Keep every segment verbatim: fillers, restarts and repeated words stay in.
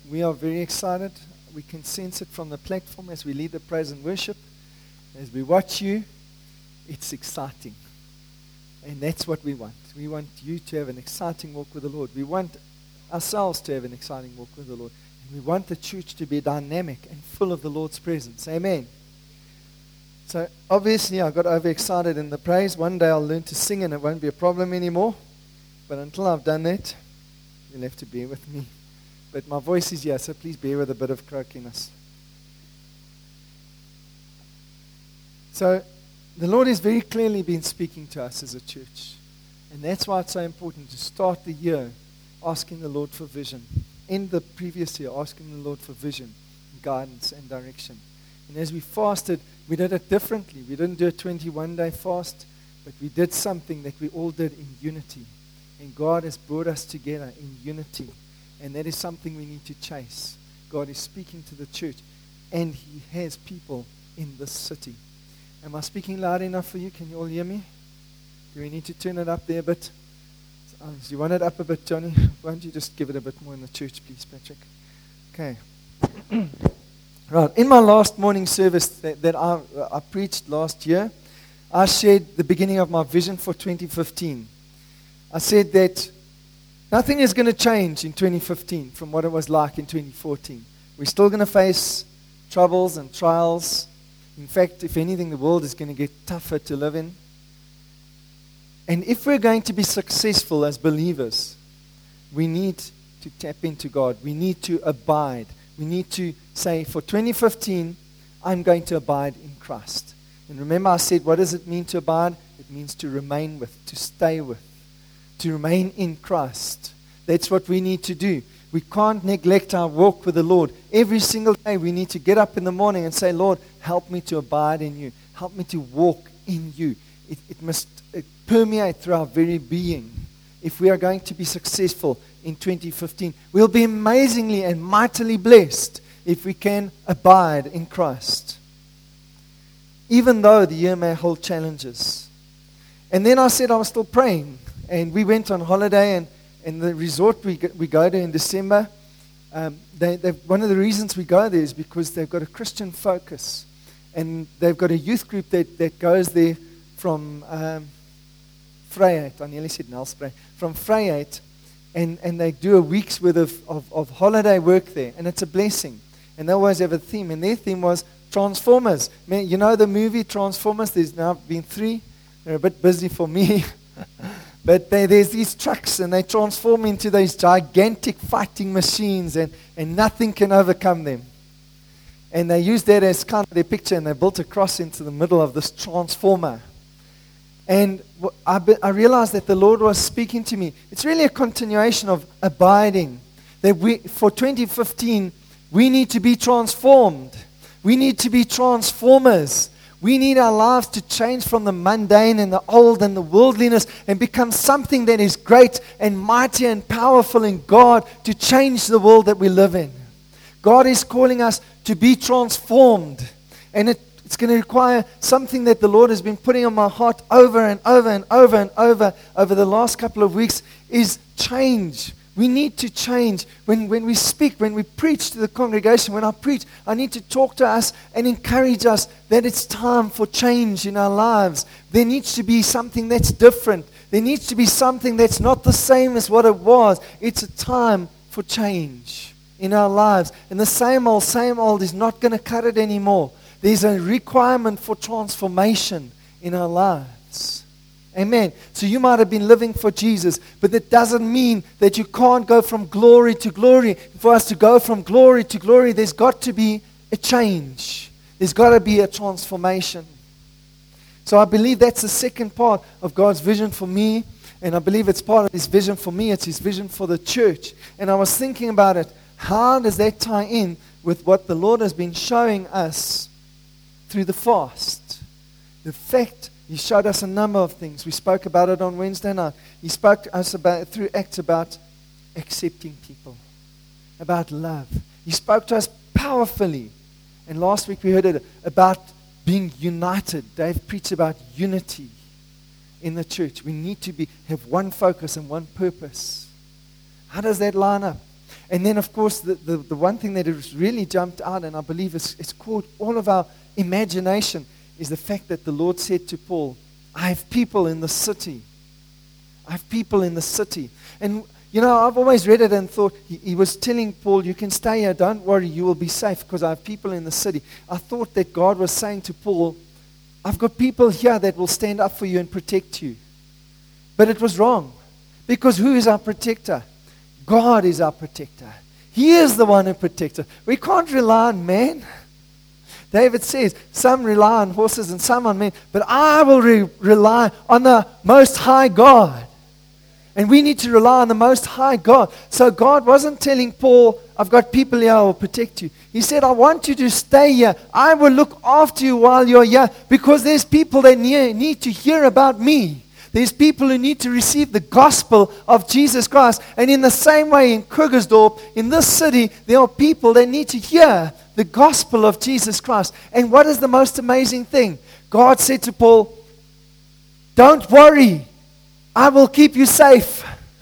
We are very excited. We can sense it from the platform as we lead the praise and worship. As we watch you, it's exciting. And that's what we want. We want you to have an exciting walk with the Lord. We want ourselves to have an exciting walk with the Lord. And we want the church to be dynamic and full of the Lord's presence. Amen. So obviously I got overexcited in the praise. One day I'll learn to sing and it won't be a problem anymore. But until I've done that, you'll have to bear with me. But my voice is here, so please bear with a bit of croakiness. So the Lord has very clearly been speaking to us as a church. And that's why it's so important to start the year asking the Lord for vision. In the previous year, asking the Lord for vision, guidance, and direction. And as we fasted, we did it differently. We didn't do a twenty-one day fast, but we did something that we all did in unity. And God has brought us together in unity. And that is something we need to chase. God is speaking to the church, and He has people in this city. Am I speaking loud enough for you? Can you all hear me? Do we need to turn it up there a bit? Do you want it up a bit, Johnny? Why don't you just give it a bit more in the church, please, Patrick? Okay. Right. In my last morning service that, that I, I preached last year, I shared the beginning of my vision for twenty fifteen. I said that nothing is going to change in twenty fifteen from what it was like in twenty fourteen. We're still going to face troubles and trials. In fact, if anything, the world is going to get tougher to live in. And if we're going to be successful as believers, we need to tap into God. We need to abide. We need to say, for twenty fifteen, I'm going to abide in Christ. And remember I said, what does it mean to abide? It means to remain with, to stay with, to remain in Christ. That's what we need to do. We can't neglect our walk with the Lord. Every single day we need to get up in the morning and say, Lord, help me to abide in you. Help me to walk in you. It, it must it permeate through our very being. If we are going to be successful in twenty fifteen, we'll be amazingly and mightily blessed if we can abide in Christ. Even though the year may hold challenges. And then I said I was still praying. And we went on holiday, and, and the resort we go, we go to in December, um, they, one of the reasons we go there is because they've got a Christian focus. And they've got a youth group that, that goes there from um, Vryheid, I nearly said Nelspruit, from Vryheid, and, and they do a week's worth of, of, of holiday work there, and it's a blessing. And they always have a theme, and their theme was Transformers. Man, you know the movie Transformers? There's now been three. They're a bit busy for me. But they, there's these trucks, and they transform into these gigantic fighting machines, and, and nothing can overcome them. And they used that as kind of their picture, and they built a cross into the middle of this transformer. And I, be, I realized that the Lord was speaking to me. It's really a continuation of abiding. That we, for twenty fifteen, we need to be transformed. We need to be transformers. We need our lives to change from the mundane and the old and the worldliness and become something that is great and mighty and powerful in God to change the world that we live in. God is calling us to be transformed. And it, it's going to require something that the Lord has been putting on my heart over and over and over and over over the last couple of weeks is change. We need to change. When, when we speak, when we preach to the congregation, when I preach, I need to talk to us and encourage us that it's time for change in our lives. There needs to be something that's different. There needs to be something that's not the same as what it was. It's a time for change in our lives. And the same old, same old is not going to cut it anymore. There's a requirement for transformation in our lives. Amen. So you might have been living for Jesus, but that doesn't mean that you can't go from glory to glory. For us to go from glory to glory, there's got to be a change. There's got to be a transformation. So I believe that's the second part of God's vision for me, and I believe it's part of His vision for me. It's His vision for the church. And I was thinking about it. How does that tie in with what the Lord has been showing us through the fast? The fact He showed us a number of things. We spoke about it on Wednesday night. He spoke to us about through Acts about accepting people, about love. He spoke to us powerfully. And last week we heard it about being united. Dave preached about unity in the church. We need to be have one focus and one purpose. How does that line up? And then, of course, the, the, the one thing that has really jumped out, and I believe it's, it's caught all of our imagination, is the fact that the Lord said to Paul, I have people in the city. I have people in the city. And, you know, I've always read it and thought, he, he was telling Paul, you can stay here, don't worry, you will be safe because I have people in the city. I thought that God was saying to Paul, I've got people here that will stand up for you and protect you. But it was wrong. Because who is our protector? God is our protector. He is the one who protects us. We can't rely on man. David says, some rely on horses and some on men, but I will re- rely on the Most High God. And we need to rely on the Most High God. So God wasn't telling Paul, I've got people here who will protect you. He said, I want you to stay here. I will look after you while you're here because there's people that need to hear about me. There's people who need to receive the gospel of Jesus Christ. And in the same way in Krugersdorp, in this city, there are people that need to hear the gospel of Jesus Christ. And what is the most amazing thing? God said to Paul, don't worry, I will keep you safe.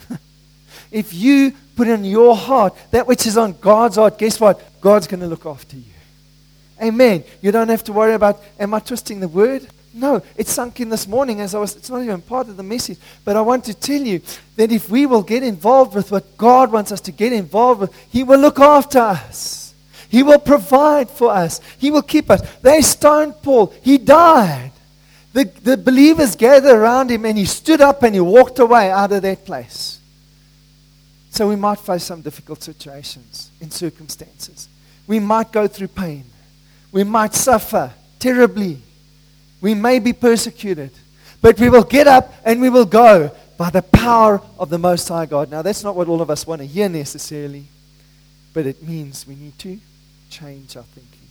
If you put in your heart that which is on God's heart, guess what? God's going to look after you. Amen. You don't have to worry about, am I twisting the word? No, it sunk in this morning as I was, it's not even part of the message. But I want to tell you that if we will get involved with what God wants us to get involved with, He will look after us. He will provide for us. He will keep us. They stoned Paul. He died. The, the believers gathered around him and he stood up and he walked away out of that place. So we might face some difficult situations and circumstances. We might go through pain. We might suffer terribly. We may be persecuted, but we will get up and we will go by the power of the Most High God. Now, that's not what all of us want to hear necessarily, but it means we need to change our thinking.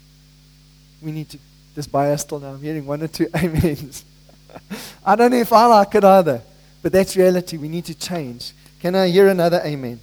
We need to, this bias still now, I'm hearing one or two amens. I don't know if I like it either, but that's reality. We need to change. Can I hear another amen?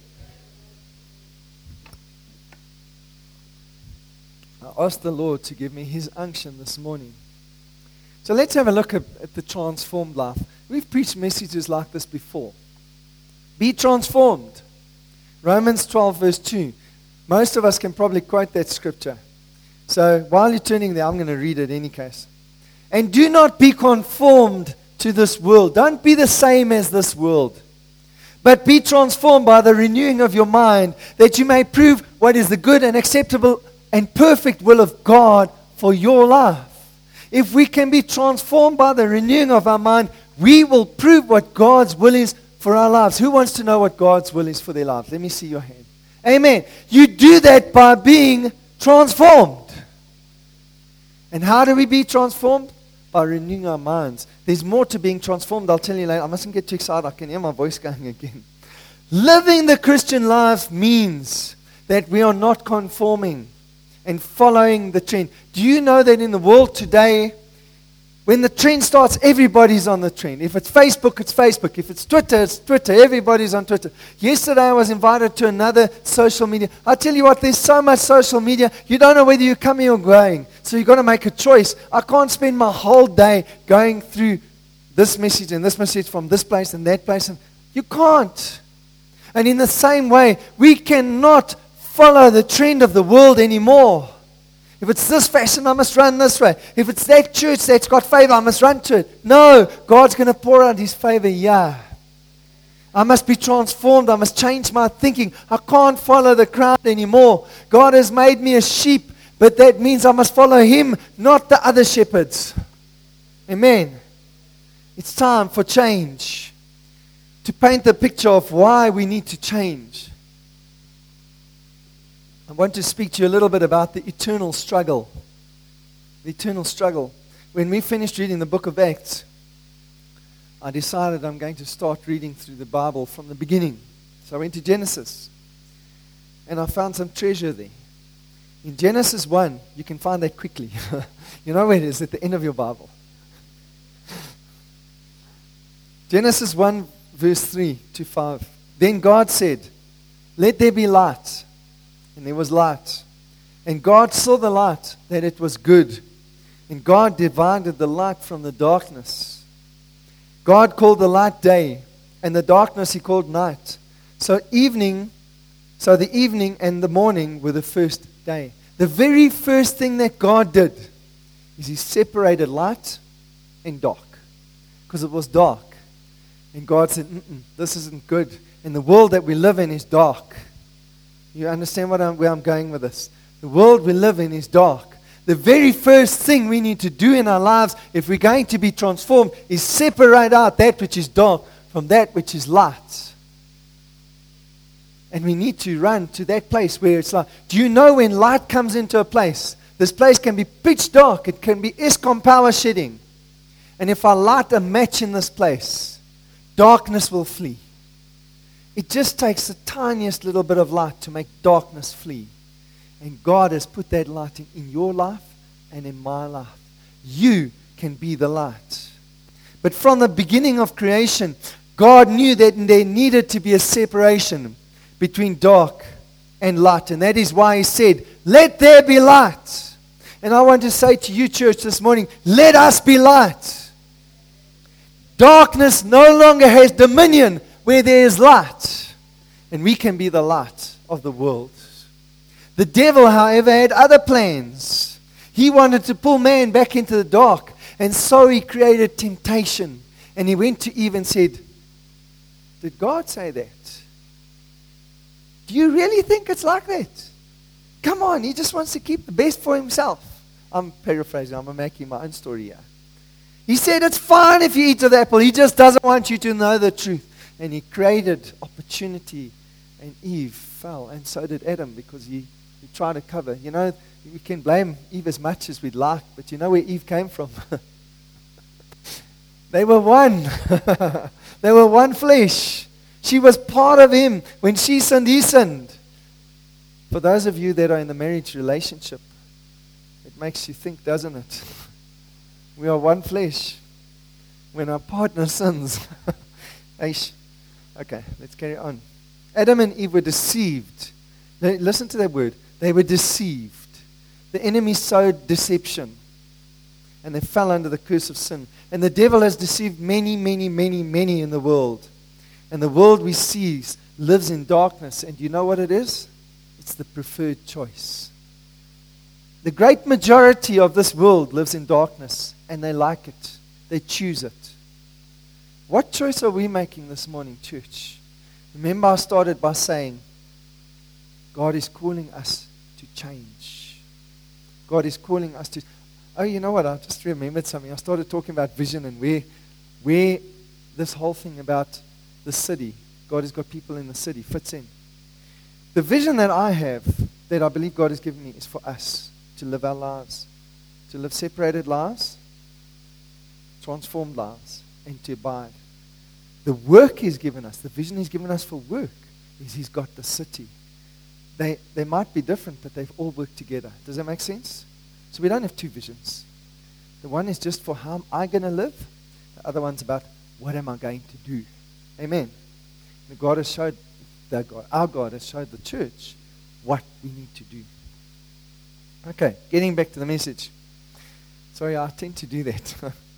I asked the Lord to give me His unction this morning. So let's have a look at, at the transformed life. We've preached messages like this before. Be transformed. Romans twelve verse two. Most of us can probably quote that scripture. So while you're turning there, I'm going to read it in any case. And do not be conformed to this world. Don't be the same as this world. But be transformed by the renewing of your mind, that you may prove what is the good and acceptable and perfect will of God for your life. If we can be transformed by the renewing of our mind, we will prove what God's will is for our lives. Who wants to know what God's will is for their lives? Let me see your hand. Amen. You do that by being transformed. And how do we be transformed? By renewing our minds. There's more to being transformed. I'll tell you later. I mustn't get too excited. I can hear my voice going again. Living the Christian life means that we are not conforming and following the trend. Do you know that in the world today, when the trend starts, everybody's on the trend. If it's Facebook, it's Facebook. If it's Twitter, it's Twitter. Everybody's on Twitter. Yesterday, I was invited to another social media. I tell you what, there's so much social media, you don't know whether you're coming or going. So you've got to make a choice. I can't spend my whole day going through this message and this message from this place and that place. And you can't. And in the same way, we cannot follow the trend of the world anymore. If it's this fashion, I must run this way. If it's that church that's got favor, I must run to it. No, God's going to pour out His favor. Yeah. I must be transformed. I must change my thinking. I can't follow the crowd anymore. God has made me a sheep, but that means I must follow Him, not the other shepherds. Amen. It's time for change. To paint the picture of why we need to change. I want to speak to you a little bit about the eternal struggle. The eternal struggle. When we finished reading the book of Acts, I decided I'm going to start reading through the Bible from the beginning. So I went to Genesis. And I found some treasure there. In Genesis one, you can find that quickly. You know where it is, at the end of your Bible. Genesis one, verse three to five. Then God said, "Let there be light." And there was light. And God saw the light, that it was good. And God divided the light from the darkness. God called the light day, and the darkness He called night. So evening So the evening and the morning were the first day. The very first thing that God did is He separated light and dark. Because it was dark. And God said, Mm-mm, this isn't good. And the world that we live in is dark. You understand what I'm, where I'm going with this? The world we live in is dark. The very first thing we need to do in our lives, if we're going to be transformed, is separate out that which is dark from that which is light. And we need to run to that place where it's like, do you know when light comes into a place, this place can be pitch dark, it can be ESCOM power shedding. And if I light a match in this place, darkness will flee. It just takes the tiniest little bit of light to make darkness flee. And God has put that light in, in your life and in my life. You can be the light. But from the beginning of creation, God knew that there needed to be a separation between dark and light. And that is why He said, let there be light. And I want to say to you, church, this morning, let us be light. Darkness no longer has dominion where there is light. And we can be the light of the world. The devil, however, had other plans. He wanted to pull man back into the dark. And so he created temptation. And he went to Eve and said, did God say that? Do you really think it's like that? Come on, he just wants to keep the best for himself. I'm paraphrasing, I'm making my own story here. He said, it's fine if you eat of the apple. He just doesn't want you to know the truth. And he created opportunity. And Eve fell. And so did Adam, because he We try to cover. You know, we can blame Eve as much as we'd like, but you know where Eve came from? They were one. They were one flesh. She was part of him. When she sinned, he sinned. For those of you that are in the marriage relationship, it makes you think, doesn't it? We are one flesh. When our partner sins. Aish. Okay, let's carry on. Adam and Eve were deceived. Now, listen to that word. They were deceived. The enemy sowed deception. And they fell under the curse of sin. And the devil has deceived many, many, many, many in the world. And the world we see lives in darkness. And you know what it is? It's the preferred choice. The great majority of this world lives in darkness. And they like it. They choose it. What choice are we making this morning, church? Remember, I started by saying, God is calling us to change. God is calling us to... Oh, you know what? I just remembered something. I started talking about vision and where, where this whole thing about the city, God has got people in the city, fits in. The vision that I have, that I believe God has given me, is for us to live our lives. To live separated lives, transformed lives, and to abide. The work He's given us, the vision He's given us for work, is He's got the city. They, they might be different, but they've all worked together. Does that make sense? So we don't have two visions. The one is just for how am I going to live. The other one's about what am I going to do. Amen. And God has showed, the God, our God has showed the church what we need to do. Okay, getting back to the message. Sorry, I tend to do that.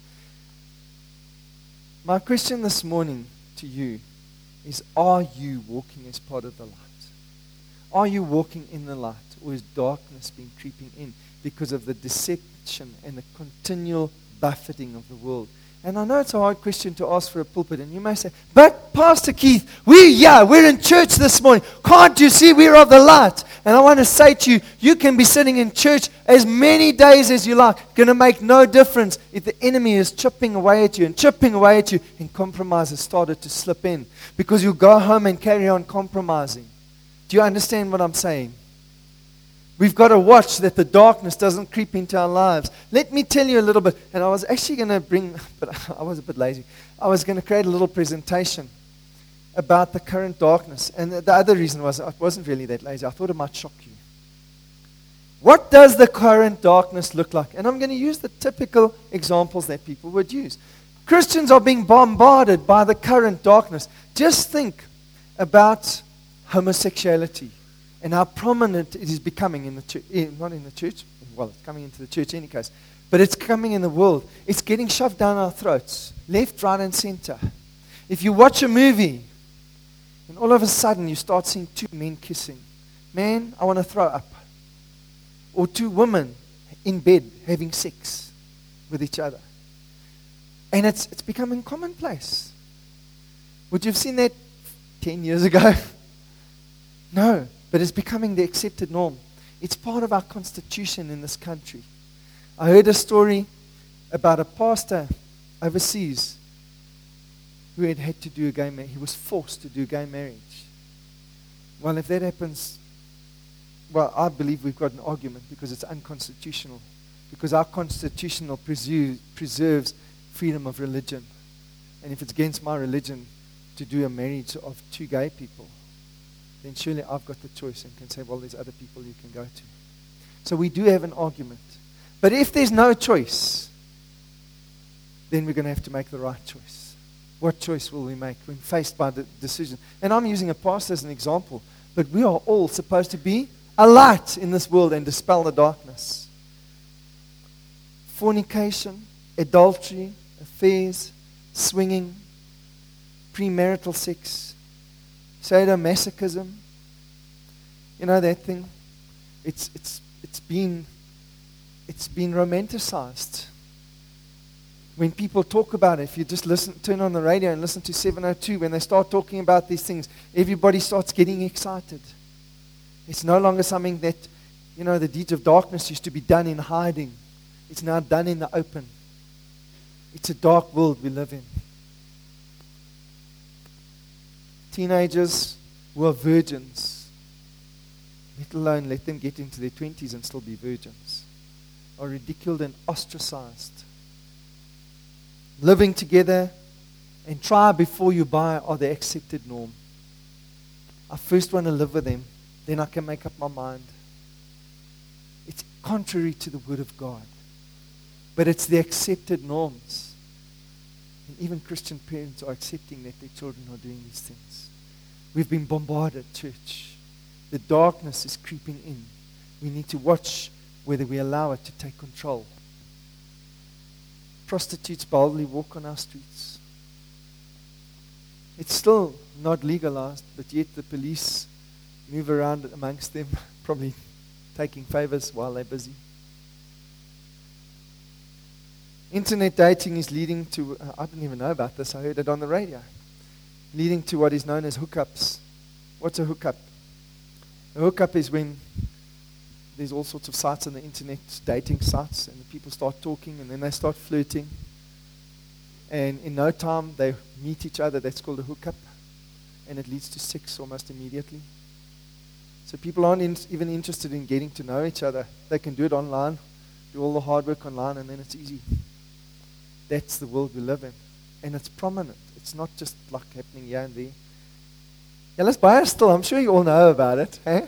My question this morning to you is, are you walking as part of the light? Are you walking in the light, or is darkness been creeping in because of the deception and the continual buffeting of the world? And I know it's a hard question to ask for a pulpit, and you may say, but Pastor Keith, we yeah, we're in church this morning. Can't you see we're of the light? And I want to say to you, you can be sitting in church as many days as you like. Going to make no difference if the enemy is chipping away at you and chipping away at you, and compromise has started to slip in, because you'll go home and carry on compromising. Do you understand what I'm saying? We've got to watch that the darkness doesn't creep into our lives. Let me tell you a little bit. And I was actually going to bring, but I was a bit lazy. I was going to create a little presentation about the current darkness. And the other reason was I wasn't really that lazy. I thought it might shock you. What does the current darkness look like? And I'm going to use the typical examples that people would use. Christians are being bombarded by the current darkness. Just think about homosexuality and how prominent it is becoming in the church. Not in the church, well, it's coming into the church in any case, but it's coming in the world. It's getting shoved down our throats, left, right, and center. If you watch a movie And all of a sudden, you start seeing two men kissing. Man, I want to throw up. Or two women in bed having sex with each other. And it's, it's becoming commonplace. Would you have seen that ten years ago? No, but it's becoming the accepted norm. It's part of our constitution in this country. I heard a story about a pastor overseas who had had to do a gay marriage. He was forced to do gay marriage. Well, if that happens, well, I believe we've got an argument because it's unconstitutional. Because our constitutional preserve, preserves freedom of religion. And if it's against my religion to do a marriage of two gay people, then surely I've got the choice and can say, well, there's other people you can go to. So we do have an argument. But if there's no choice, then we're going to have to make the right choice. What choice will we make when faced by the decision? And I'm using a pastor as an example, but we are all supposed to be a light in this world and dispel the darkness. Fornication, adultery, affairs, swinging, premarital sex, sadomasochism. You know that thing? It's it's it's been it's been romanticized. When people talk about it, if you just listen, turn on the radio and listen to seven oh two, when they start talking about these things, everybody starts getting excited. It's no longer something that, you know, the deeds of darkness used to be done in hiding. It's now done in the open. It's a dark world we live in. Teenagers who are virgins, let alone let them get into their twenties and still be virgins, are ridiculed and ostracized. Living together and try before you buy are the accepted norm. I first want to live with them, then I can make up my mind. It's contrary to the Word of God. But it's the accepted norms. And even Christian parents are accepting that their children are doing these things. We've been bombarded, church. The darkness is creeping in. We need to watch whether we allow it to take control. Prostitutes boldly walk on our streets. It's still not legalized, but yet the police move around amongst them, probably taking favors while they're busy. Internet dating is leading to, uh, I didn't even know about this, I heard it on the radio, leading to what is known as hookups. What's a hookup? A hookup is when there's all sorts of sites on the internet, dating sites, and the people start talking and then they start flirting. And in no time they meet each other. That's called a hookup. And it leads to sex almost immediately. So people aren't in, even interested in getting to know each other. They can do it online, do all the hard work online, and then it's easy. That's the world we live in. And it's prominent. It's not just like happening here and there. Yeah, let's buy it still. I'm sure you all know about it. Eh?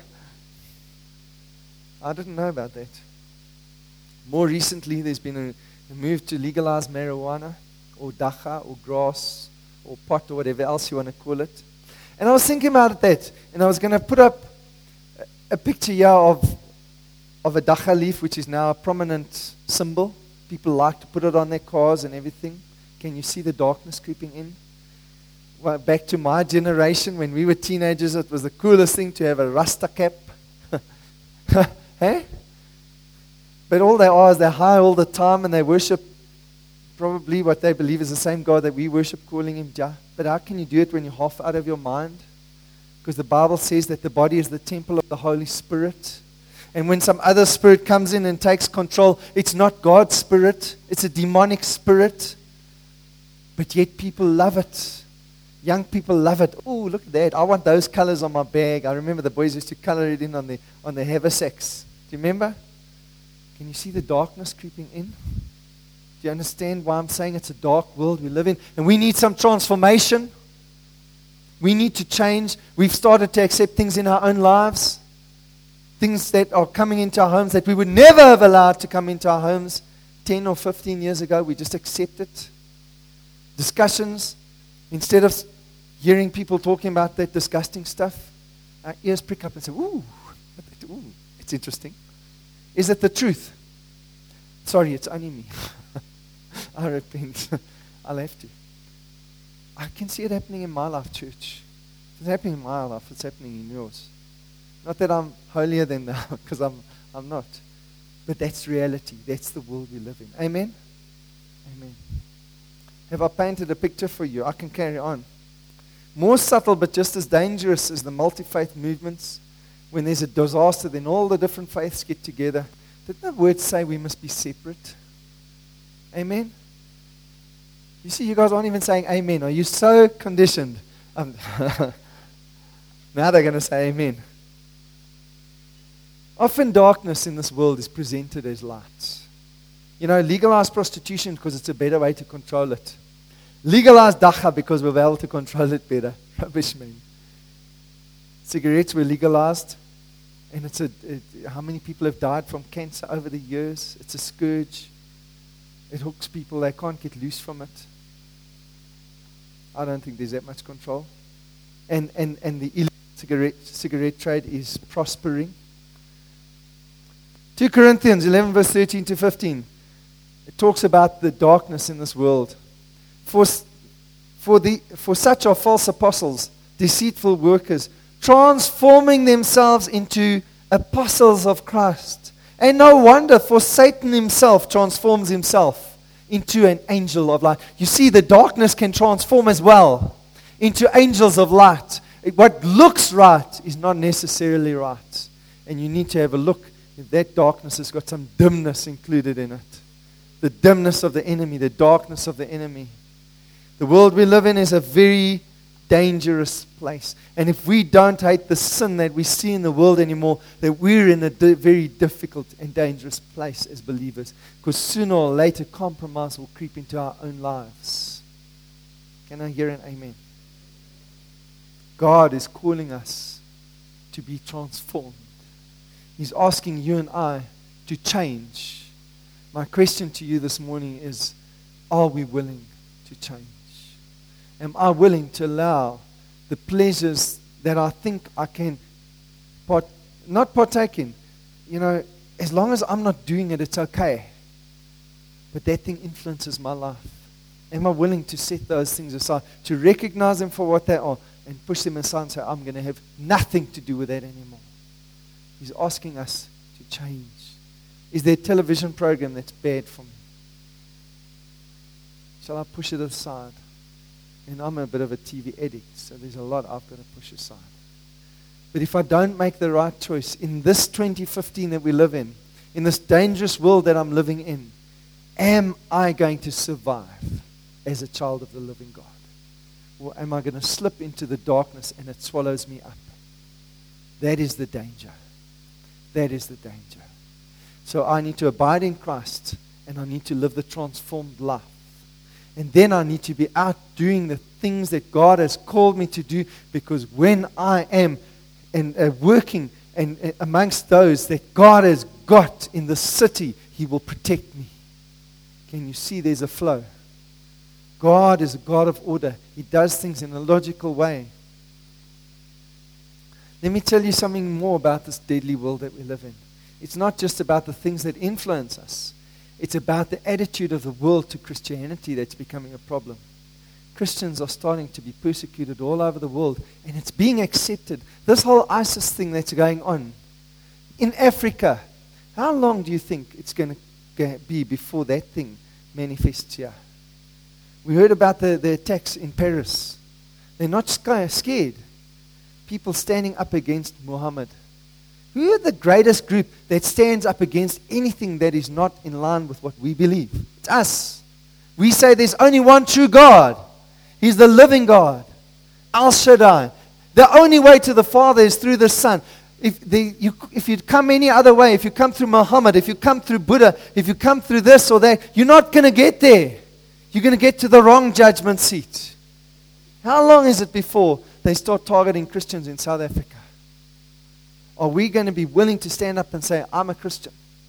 I didn't know about that. More recently, there's been a, a move to legalize marijuana or dacha or grass or pot or whatever else you want to call it. And I was thinking about that, and I was going to put up a, a picture here of, of a dacha leaf, which is now a prominent symbol. People like to put it on their cars and everything. Can you see the darkness creeping in? Well, back to my generation, when we were teenagers, it was the coolest thing to have a Rasta cap. Hey? But all they are is they're high all the time and they worship probably what they believe is the same God that we worship, calling him Jah. But how can you do it when you're half out of your mind? Because the Bible says that the body is the temple of the Holy Spirit. And when some other spirit comes in and takes control, it's not God's spirit, it's a demonic spirit. But yet people love it. Young people love it. Oh, look at that. I want those colors on my bag. I remember the boys used to color it in on the on the haversacks. Do you remember? Can you see the darkness creeping in? Do you understand why I'm saying it's a dark world we live in? And we need some transformation. We need to change. We've started to accept things in our own lives. Things that are coming into our homes that we would never have allowed to come into our homes ten or fifteen years ago. We just accept it. Discussions. Instead of hearing people talking about that disgusting stuff, our ears prick up and say, ooh, ooh, it's interesting. Is it the truth? Sorry, it's only me. I repent. I'll have to. I can see it happening in my life, church. It's happening in my life. It's happening in yours. Not that I'm holier than thou, because I'm, I'm not. But that's reality. That's the world we live in. Amen? Amen. Have I painted a picture for you? I can carry on. More subtle but just as dangerous as the multi-faith movements. When there's a disaster, then all the different faiths get together. Didn't the word say we must be separate? Amen? You see, you guys aren't even saying amen. Are you so conditioned? Um, now they're going to say amen. Often darkness in this world is presented as light. You know, legalize prostitution because it's a better way to control it. Legalize dacha because we're able to control it better. Rubbish, man. Cigarettes were legalized. And it's a, it, how many people have died from cancer over the years? It's a scourge. It hooks people. They can't get loose from it. I don't think there's that much control. And, and, and the illegal cigarette, cigarette trade is prospering. Second Corinthians eleven, verse thirteen to fifteen. It talks about the darkness in this world. For, for, the, for such are false apostles, deceitful workers, transforming themselves into apostles of Christ. And no wonder, for Satan himself transforms himself into an angel of light. You see, the darkness can transform as well into angels of light. What looks right is not necessarily right. And you need to have a look if that darkness has got some dimness included in it. The dimness of the enemy, the darkness of the enemy. The world we live in is a very dangerous place. And if we don't hate the sin that we see in the world anymore, that we're in a di- very difficult and dangerous place as believers. Because sooner or later, compromise will creep into our own lives. Can I hear an amen? God is calling us to be transformed. He's asking you and I to change. My question to you this morning is, are we willing to change? Am I willing to allow the pleasures that I think I can part, not partake in? You know, as long as I'm not doing it, it's okay. But that thing influences my life. Am I willing to set those things aside, to recognize them for what they are, and push them aside and say, I'm going to have nothing to do with that anymore? He's asking us to change. Is there a television program that's bad for me? Shall I push it aside? And I'm a bit of a T V addict, so there's a lot I've got to push aside. But if I don't make the right choice in this twenty fifteen that we live in, in this dangerous world that I'm living in, am I going to survive as a child of the living God? Or am I going to slip into the darkness and it swallows me up? That is the danger. That is the danger. So I need to abide in Christ, and I need to live the transformed life. And then I need to be out doing the things that God has called me to do, because when I am and uh, working and uh, amongst those that God has got in the city, He will protect me. Can you see there's a flow? God is a God of order. He does things in a logical way. Let me tell you something more about this deadly world that we live in. It's not just about the things that influence us. It's about the attitude of the world to Christianity that's becoming a problem. Christians are starting to be persecuted all over the world, and it's being accepted. This whole ISIS thing that's going on in Africa, how long do you think it's going to be before that thing manifests here? We heard about the, the attacks in Paris. They're not scared. People standing up against Muhammad. Who are the greatest group that stands up against anything that is not in line with what we believe? It's us. We say there's only one true God. He's the living God. Al Shaddai. The only way to the Father is through the Son. If, the, you, if you come any other way, if you come through Muhammad, if you come through Buddha, if you come through this or that, you're not going to get there. You're going to get to the wrong judgment seat. How long is it before they start targeting Christians in South Africa? Are we going to be willing to stand up and say, I'm a Christian?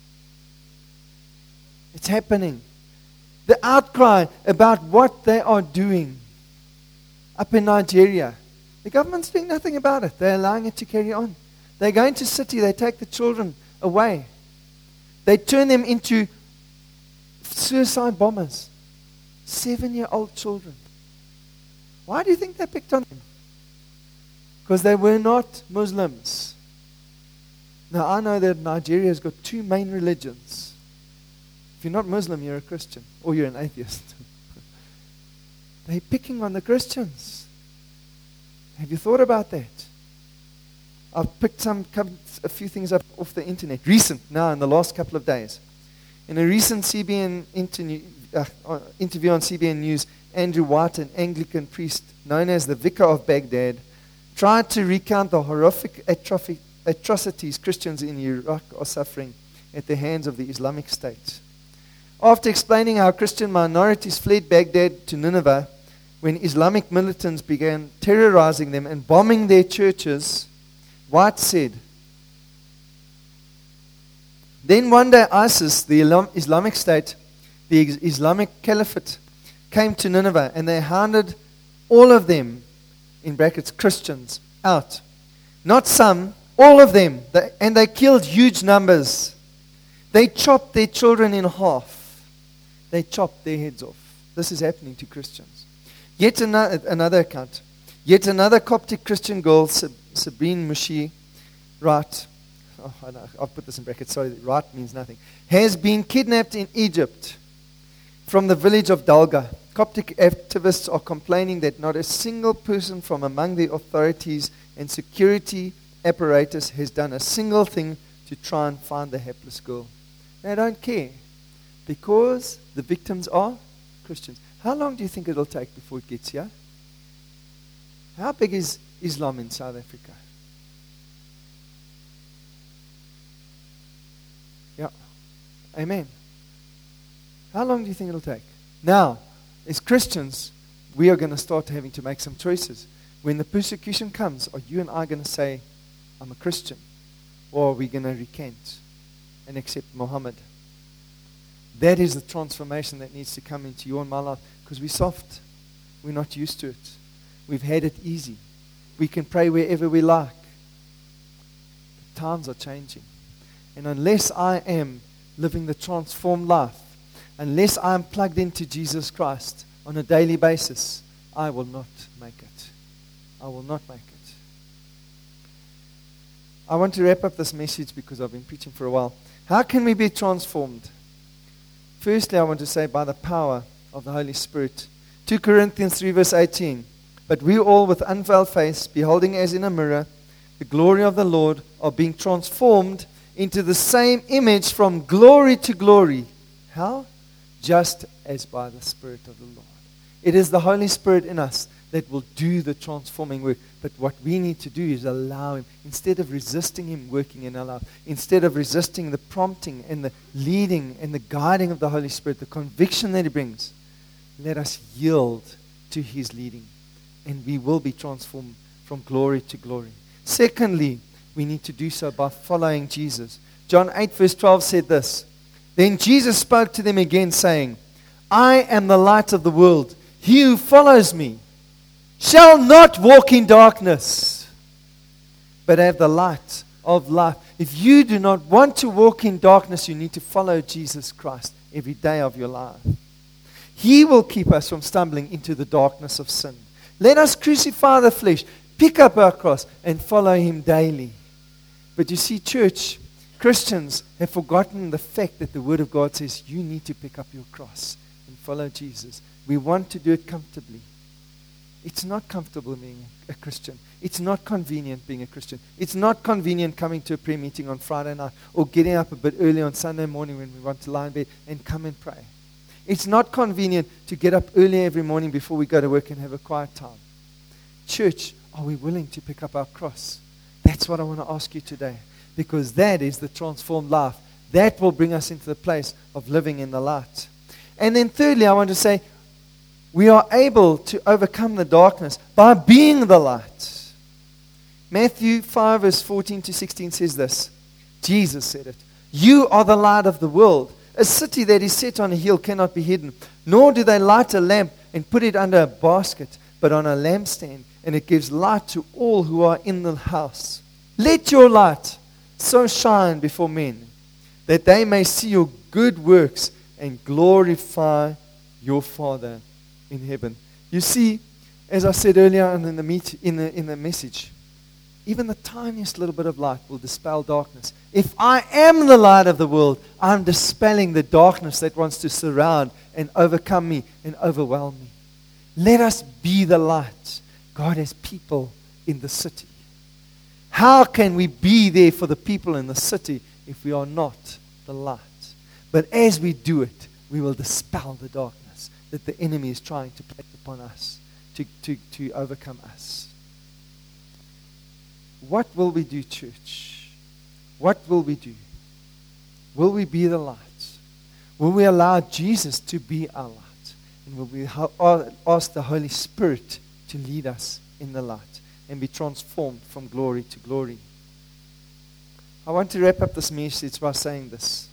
It's happening. The outcry about what they are doing up in Nigeria, the government's doing nothing about it. They're allowing it to carry on. They go into city, they take the children away. They turn them into suicide bombers. Seven-year-old children. Why do you think they picked on them? because they were not Muslims. Now, I know that Nigeria has got two main religions. If you're not Muslim, you're a Christian, or you're an atheist. They're picking on the Christians. Have you thought about that? I've picked some, a few things up off the internet, recent, now in the last couple of days. In a recent C B N interview, uh, interview on C B N News, Andrew White, an Anglican priest known as the Vicar of Baghdad, tried to recount the horrific atrophy, atrocities Christians in Iraq are suffering at the hands of the Islamic State. After explaining how Christian minorities fled Baghdad to Nineveh when Islamic militants began terrorizing them and bombing their churches, White said, then one day ISIS, the Islamic State, the Islamic Caliphate, came to Nineveh and they hounded all of them, in brackets Christians, out. Not some, all of them. They, and they killed huge numbers. They chopped their children in half. They chopped their heads off. This is happening to Christians. Yet another, another account. Yet another Coptic Christian girl, Sabrine Mushi, right, oh, I know, I'll put this in brackets, sorry, right means nothing, has been kidnapped in Egypt from the village of Dalga. Coptic activists are complaining that not a single person from among the authorities and security apparatus has done a single thing to try and find the hapless girl. They don't care because the victims are Christians. How long do you think it'll take before it gets here? How big is Islam in South Africa? Yeah. Amen. How long do you think it'll take? Now, as Christians, we are going to start having to make some choices. When the persecution comes, are you and I going to say, I'm a Christian? Or are we going to recant and accept Muhammad? That is the transformation that needs to come into your and my life, because we're soft. We're not used to it. We've had it easy. We can pray wherever we like. The times are changing. And unless I am living the transformed life, unless I'm plugged into Jesus Christ on a daily basis, I will not make it. I will not make it. I want to wrap up this message because I've been preaching for a while. How can we be transformed? Firstly, I want to say by the power of the Holy Spirit. Second Corinthians three verse eighteen. But we all with unveiled face, beholding as in a mirror the glory of the Lord, are being transformed into the same image from glory to glory. How? Just as by the Spirit of the Lord. It is the Holy Spirit in us that will do the transforming work. But what we need to do is allow Him, instead of resisting Him working in our life, instead of resisting the prompting and the leading and the guiding of the Holy Spirit, the conviction that He brings, let us yield to His leading. And we will be transformed from glory to glory. Secondly, we need to do so by following Jesus. John eight verse twelve said this. Then Jesus spoke to them again, saying, I am the light of the world. He who follows me shall not walk in darkness, but have the light of life. If you do not want to walk in darkness, you need to follow Jesus Christ every day of your life. He will keep us from stumbling into the darkness of sin. Let us crucify the flesh, pick up our cross, and follow Him daily. But you see, church, Christians have forgotten the fact that the Word of God says you need to pick up your cross and follow Jesus. We want to do it comfortably. It's not comfortable being a Christian. It's not convenient being a Christian. It's not convenient coming to a prayer meeting on Friday night or getting up a bit early on Sunday morning when we want to lie in bed and come and pray. It's not convenient to get up early every morning before we go to work and have a quiet time. Church, are we willing to pick up our cross? That's what I want to ask you today, because that is the transformed life. That will bring us into the place of living in the light. And then thirdly, I want to say, we are able to overcome the darkness by being the light. Matthew five verse fourteen to sixteen says this. Jesus said it. You are the light of the world. A city that is set on a hill cannot be hidden. Nor do they light a lamp and put it under a basket, but on a lampstand, and it gives light to all who are in the house. Let your light so shine before men, that they may see your good works and glorify your Father in heaven. You see, as I said earlier in the meet, in the in the message, even the tiniest little bit of light will dispel darkness. If I am the light of the world, I'm dispelling the darkness that wants to surround and overcome me and overwhelm me. Let us be the light. God has people in the city. How can we be there for the people in the city if we are not the light? But as we do it, we will dispel the darkness that the enemy is trying to place upon us, to, to, to overcome us. What will we do, church? What will we do? Will we be the light? Will we allow Jesus to be our light? And will we ha- ask the Holy Spirit to lead us in the light and be transformed from glory to glory? I want to wrap up this message by saying this.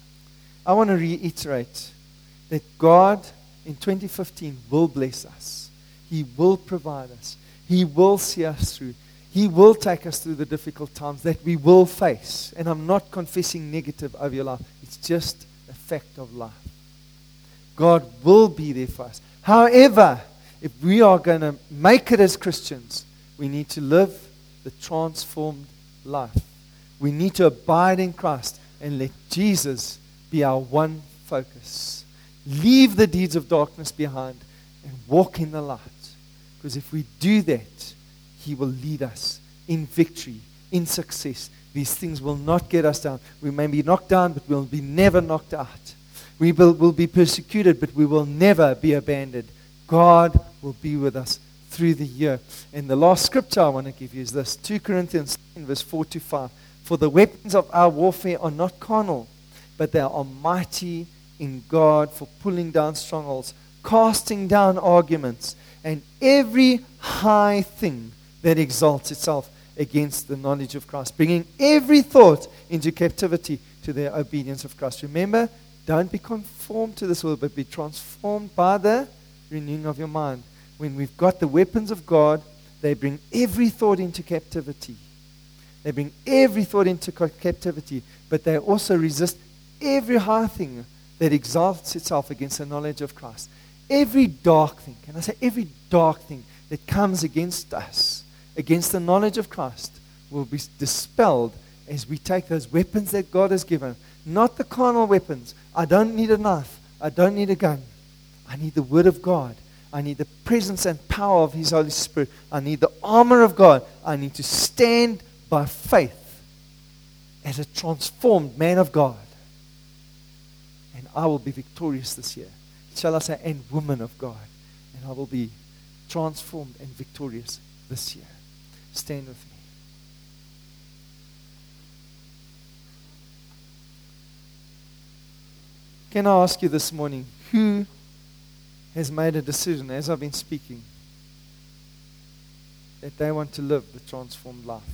I want to reiterate that God in twenty fifteen will bless us. He will provide us. He will see us through. He will take us through the difficult times that we will face. And I'm not confessing negative over your life. It's just a fact of life. God will be there for us. However, if we are going to make it as Christians, we need to live the transformed life. We need to abide in Christ and let Jesus be our one focus. Leave the deeds of darkness behind and walk in the light. Because if we do that, He will lead us in victory, in success. These things will not get us down. We may be knocked down, but we'll be never knocked out. We will, will be persecuted, but we will never be abandoned. God will be with us through the year. And the last scripture I want to give you is this, two Corinthians ten, verse four to five. For the weapons of our warfare are not carnal, but they are mighty in God for pulling down strongholds, casting down arguments, and every high thing that exalts itself against the knowledge of Christ, bringing every thought into captivity to the obedience of Christ. Remember, don't be conformed to this world, but be transformed by the renewing of your mind. When we've got the weapons of God, they bring every thought into captivity. They bring every thought into captivity, but they also resist every high thing that exalts itself against the knowledge of Christ. Every dark thing, can I say every dark thing that comes against us, against the knowledge of Christ, will be dispelled as we take those weapons that God has given. Not the carnal weapons. I don't need a knife. I don't need a gun. I need the Word of God. I need the presence and power of His Holy Spirit. I need the armor of God. I need to stand by faith as a transformed man of God. And I will be victorious this year. Shall I say, and woman of God. And I will be transformed and victorious this year. Stand with me. Can I ask you this morning, who has made a decision as I've been speaking that they want to live the transformed life?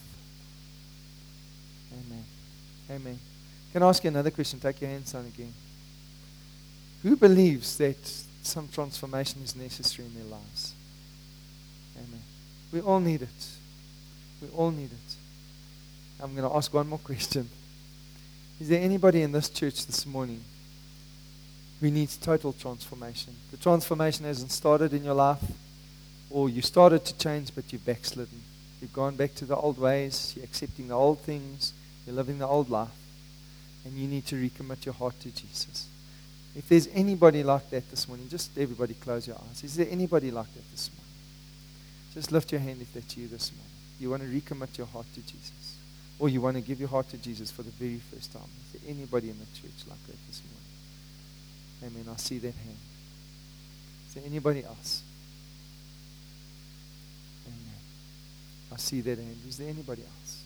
Amen. Amen. Can I ask you another question? Take your hands down again. Who believes that some transformation is necessary in their lives? Amen. We all need it. We all need it. I'm going to ask one more question. Is there anybody in this church this morning who needs total transformation? The transformation hasn't started in your life, or you started to change but you've backslidden. You've gone back to the old ways, you're accepting the old things, you're living the old life, and you need to recommit your heart to Jesus. If there's anybody like that this morning, just everybody close your eyes. Is there anybody like that this morning? Just lift your hand if that's you this morning. You want to recommit your heart to Jesus, or you want to give your heart to Jesus for the very first time. Is there anybody in the church like that this morning? Amen. I see that hand. Is there anybody else? Amen. I see that hand. Is there anybody else?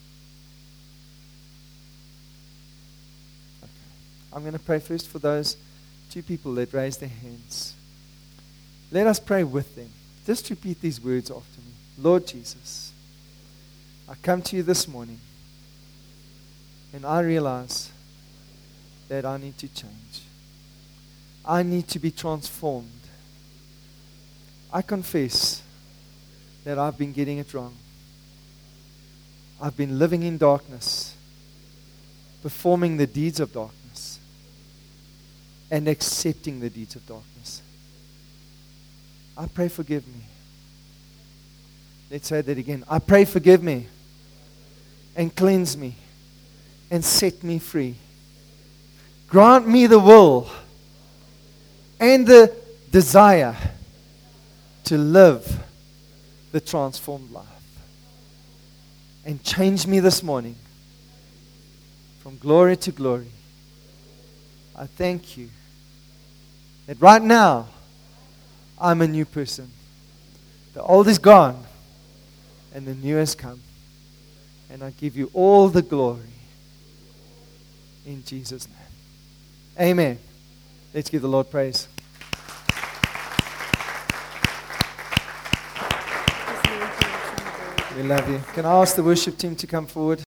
Okay. I'm going to pray first for those two people that raised their hands. Let us pray with them. Just repeat these words after me. Lord Jesus, I come to you this morning and I realize that I need to change. I need to be transformed. I confess that I've been getting it wrong. I've been living in darkness, performing the deeds of darkness, and accepting the deeds of darkness. I pray forgive me. Let's say that again. I pray forgive me and cleanse me and set me free. Grant me the will and the desire to live the transformed life. And change me this morning from glory to glory. I thank you that right now I'm a new person. The old is gone and the new has come. And I give you all the glory in Jesus' name. Amen. Let's give the Lord praise. We love you. Can I ask the worship team to come forward?